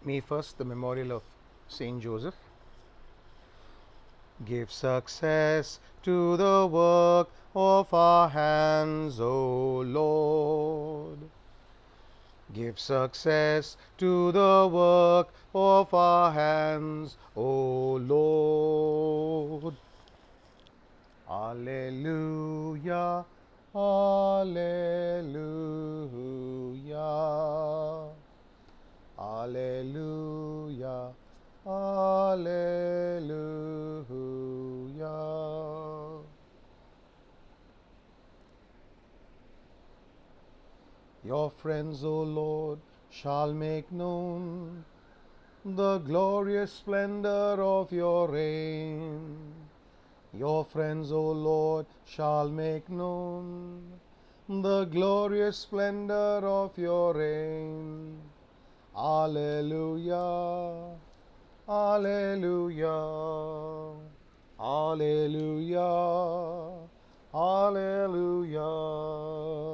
May 1st, the memorial of Saint Joseph. Give success to the work of our hands, O Lord. Give success to the work of our hands, O Lord. Alleluia, Alleluia, Alleluia, Alleluia. Your friends, O Lord, shall make known the glorious splendor of your reign. Your friends, O Lord, shall make known the glorious splendor of your reign. Alleluia, Alleluia, Alleluia, Alleluia.